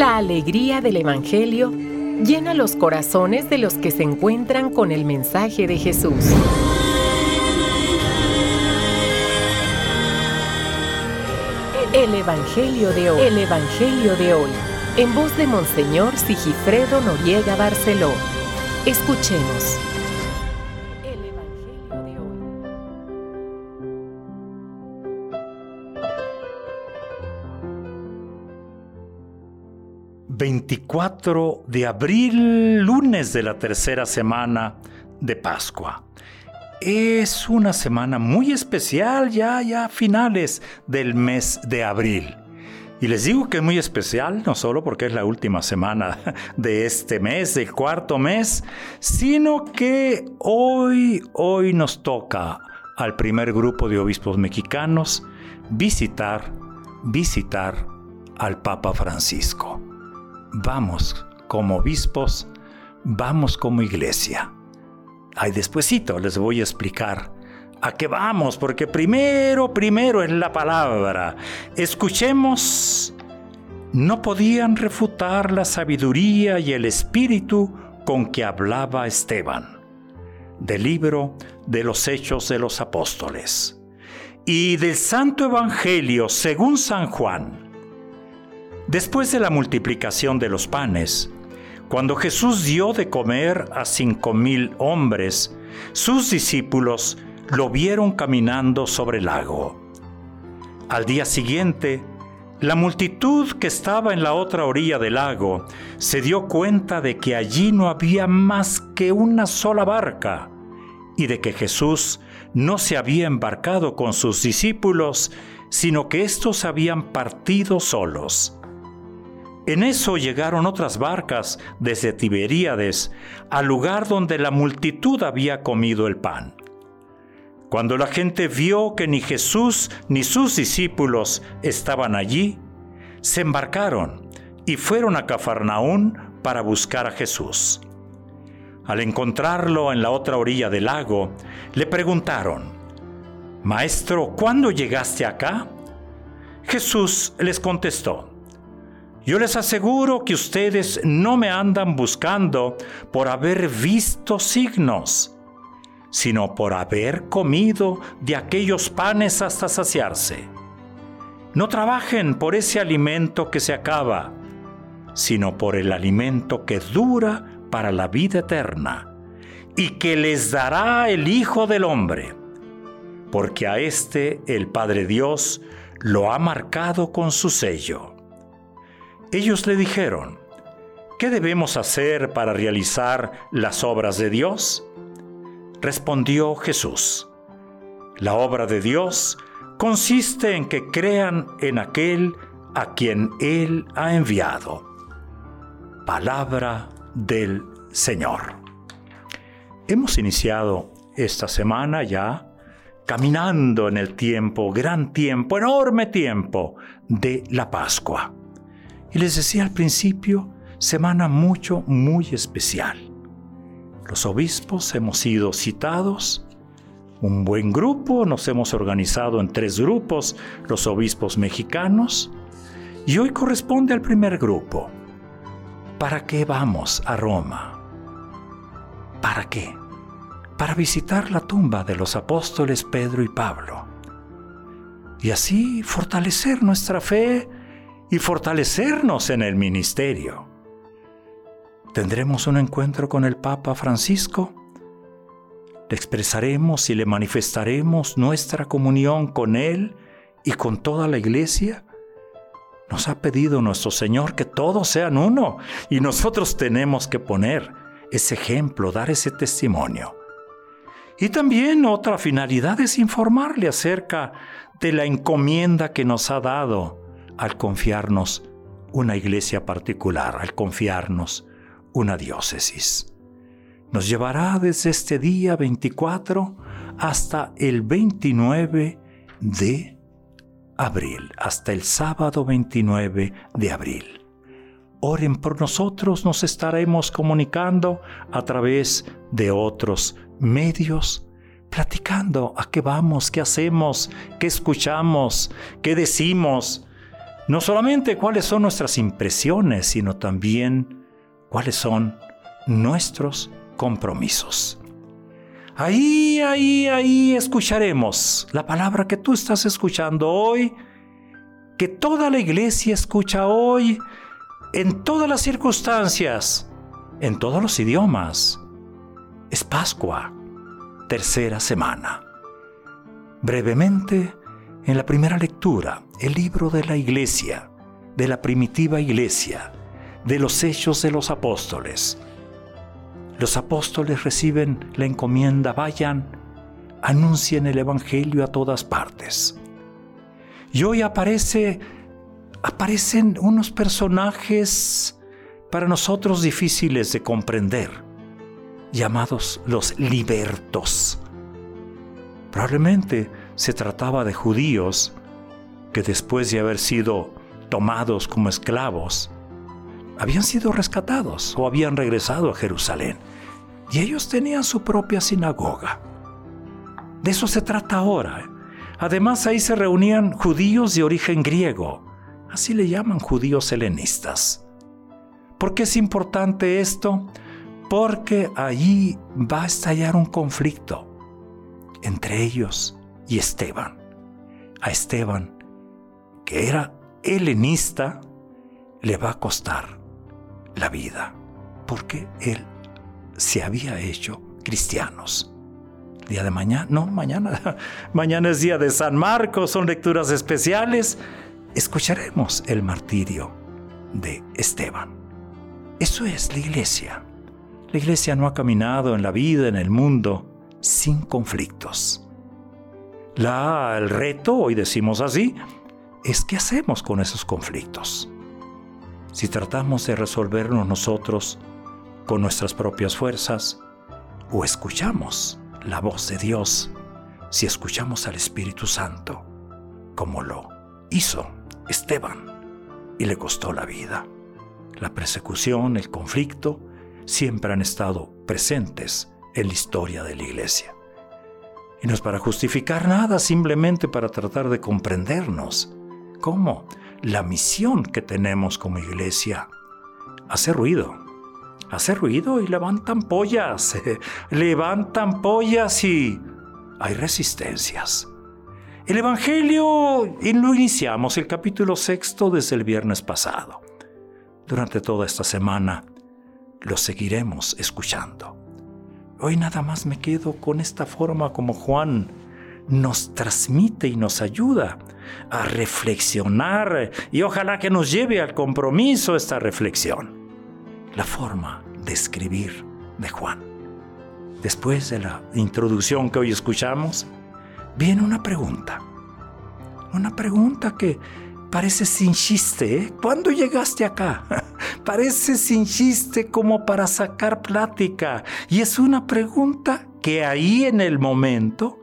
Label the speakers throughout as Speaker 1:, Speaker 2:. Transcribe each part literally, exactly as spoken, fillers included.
Speaker 1: La alegría del Evangelio llena los corazones de los que se encuentran con el mensaje de Jesús. El Evangelio de hoy. El Evangelio de hoy. En voz de Monseñor Sigifredo Noriega Barceló. Escuchemos. El Evangelio de hoy.
Speaker 2: veinticuatro de abril, lunes de la tercera semana de Pascua. Es una semana muy especial, ya, ya finales del mes de abril. Y les digo que es muy especial, no solo porque es la última semana de este mes, del cuarto mes, sino que hoy, hoy nos toca al primer grupo de obispos mexicanos visitar, visitar al Papa Francisco. Vamos como obispos, vamos como iglesia. Ahí despuesito les voy a explicar a qué vamos, porque primero, primero es la palabra. Escuchemos. No podían refutar la sabiduría y el espíritu con que hablaba Esteban. Del libro de los Hechos de los Apóstoles. Y del Santo Evangelio según San Juan. Después de la multiplicación de los panes, cuando Jesús dio de comer a cinco mil hombres, sus discípulos lo vieron caminando sobre el lago. Al día siguiente, la multitud que estaba en la otra orilla del lago se dio cuenta de que allí no había más que una sola barca y de que Jesús no se había embarcado con sus discípulos, sino que éstos habían partido solos. En eso llegaron otras barcas desde Tiberíades al lugar donde la multitud había comido el pan. Cuando la gente vio que ni Jesús ni sus discípulos estaban allí, se embarcaron y fueron a Cafarnaún para buscar a Jesús. Al encontrarlo en la otra orilla del lago, le preguntaron: «Maestro, ¿cuándo llegaste acá?» Jesús les contestó: «Yo les aseguro que ustedes no me andan buscando por haber visto signos, sino por haber comido de aquellos panes hasta saciarse. No trabajen por ese alimento que se acaba, sino por el alimento que dura para la vida eterna, y que les dará el Hijo del Hombre, porque a este el Padre Dios lo ha marcado con su sello». Ellos le dijeron: «¿Qué debemos hacer para realizar las obras de Dios?» Respondió Jesús: «La obra de Dios consiste en que crean en aquel a quien Él ha enviado». Palabra del Señor. Hemos iniciado esta semana ya caminando en el tiempo, gran tiempo, enorme tiempo de la Pascua. Y les decía al principio, semana mucho, muy especial. Los obispos hemos sido citados, un buen grupo, nos hemos organizado en tres grupos, los obispos mexicanos, y hoy corresponde al primer grupo. ¿Para qué vamos a Roma? ¿Para qué? Para visitar la tumba de los apóstoles Pedro y Pablo, y así fortalecer nuestra fe y fortalecernos en el ministerio. ¿Tendremos un encuentro con el Papa Francisco? ¿Le expresaremos y le manifestaremos nuestra comunión con Él y con toda la Iglesia? Nos ha pedido nuestro Señor que todos sean uno, y nosotros tenemos que poner ese ejemplo, dar ese testimonio. Y también otra finalidad es informarle acerca de la encomienda que nos ha dado al confiarnos una iglesia particular, al confiarnos una diócesis. Nos llevará desde este día veinticuatro hasta el veintinueve de abril, hasta el sábado veintinueve de abril. Oren por nosotros, nos estaremos comunicando a través de otros medios, platicando a qué vamos, qué hacemos, qué escuchamos, qué decimos, no solamente cuáles son nuestras impresiones, sino también cuáles son nuestros compromisos. Ahí, ahí, ahí escucharemos la palabra que tú estás escuchando hoy, que toda la iglesia escucha hoy, en todas las circunstancias, en todos los idiomas. Es Pascua, tercera semana. Brevemente, en la primera lectura, el libro de la iglesia, de la primitiva iglesia, de los Hechos de los Apóstoles. Los apóstoles reciben la encomienda, vayan, anuncien el evangelio a todas partes. Y hoy aparece, aparecen unos personajes para nosotros difíciles de comprender, llamados los libertos. Probablemente se trataba de judíos que después de haber sido tomados como esclavos, habían sido rescatados o habían regresado a Jerusalén. Y ellos tenían su propia sinagoga. De eso se trata ahora. Además, ahí se reunían judíos de origen griego. Así le llaman judíos helenistas. ¿Por qué es importante esto? Porque allí va a estallar un conflicto entre ellos y Esteban. A Esteban, que era helenista, le va a costar la vida, porque él se había hecho cristianos. Día de mañana, no, mañana, mañana es día de San Marcos, son lecturas especiales. Escucharemos el martirio de Esteban. Eso es la iglesia. La iglesia no ha caminado en la vida, en el mundo, sin conflictos. La, el reto, hoy decimos así, es qué hacemos con esos conflictos. Si tratamos de resolverlos nosotros con nuestras propias fuerzas, o escuchamos la voz de Dios, si escuchamos al Espíritu Santo, como lo hizo Esteban, y le costó la vida. La persecución, el conflicto, siempre han estado presentes en la historia de la iglesia. Y no es para justificar nada, simplemente para tratar de comprendernos. ¿Cómo? La misión que tenemos como iglesia hace ruido. Hace ruido y levantan pollas. levantan pollas y hay resistencias. El Evangelio, y lo iniciamos, el capítulo sexto desde el viernes pasado. Durante toda esta semana lo seguiremos escuchando. Hoy nada más me quedo con esta forma como Juan nos transmite y nos ayuda a reflexionar, y ojalá que nos lleve al compromiso esta reflexión. La forma de escribir de Juan. Después de la introducción que hoy escuchamos, viene una pregunta. Una pregunta que parece sin chiste, ¿eh? ¿Cuándo llegaste acá? Parece sin chiste, como para sacar plática. Y es una pregunta que ahí en el momento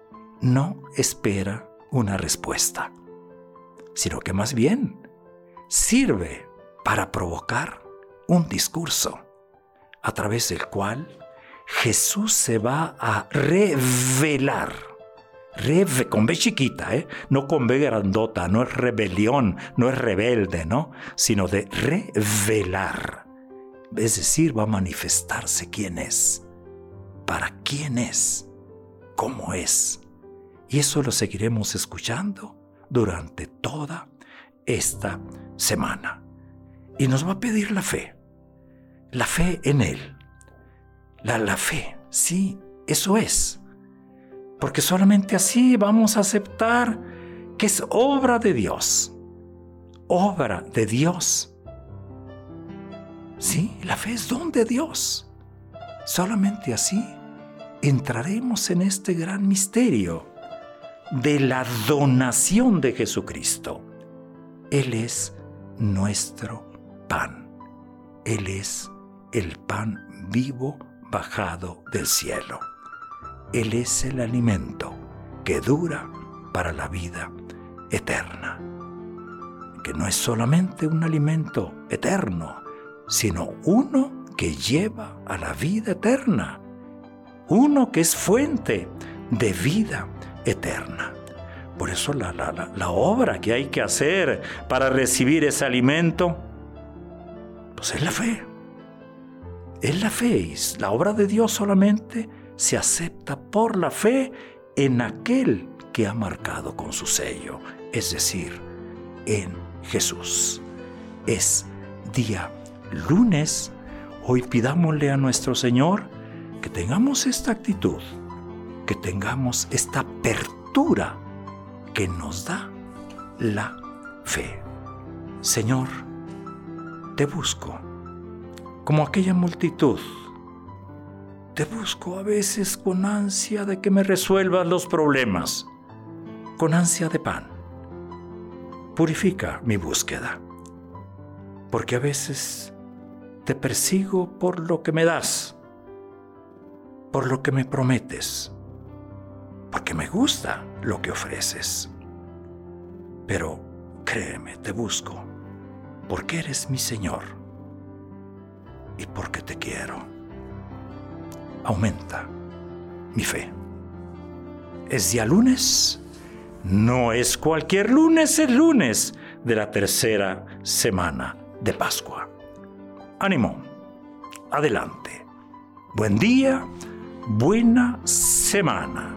Speaker 2: no espera una respuesta, sino que más bien sirve para provocar un discurso a través del cual Jesús se va a revelar. Reve, con B chiquita, ¿eh? No con B grandota, no es rebelión, no es rebelde, ¿no? Sino de revelar. Es decir, va a manifestarse quién es, para quién es, cómo es. Y eso lo seguiremos escuchando durante toda esta semana. Y nos va a pedir la fe, la fe en Él. La, la fe, sí, eso es. Porque solamente así vamos a aceptar que es obra de Dios. Obra de Dios. Sí, la fe es don de Dios. Solamente así entraremos en este gran misterio de la donación de Jesucristo. Él es nuestro pan. Él es el pan vivo bajado del cielo. Él es el alimento que dura para la vida eterna. Que no es solamente un alimento eterno, sino uno que lleva a la vida eterna. Uno que es fuente de vida eterna. Por eso la, la, la, la obra que hay que hacer para recibir ese alimento, pues es la fe. Es la fe. Y la obra de Dios solamente se acepta por la fe en aquel que ha marcado con su sello, es decir, en Jesús. Es día lunes. Hoy pidámosle a nuestro Señor que tengamos esta actitud, que tengamos esta apertura que nos da la fe. Señor, te busco como aquella multitud. Te busco a veces con ansia de que me resuelvas los problemas, con ansia de pan. Purifica mi búsqueda, porque a veces te persigo por lo que me das, por lo que me prometes, porque me gusta lo que ofreces. Pero créeme, te busco, porque eres mi Señor y porque te quiero. Aumenta mi fe. Es día lunes, no es cualquier lunes, es lunes de la tercera semana de Pascua. Ánimo, adelante. Buen día, buena semana.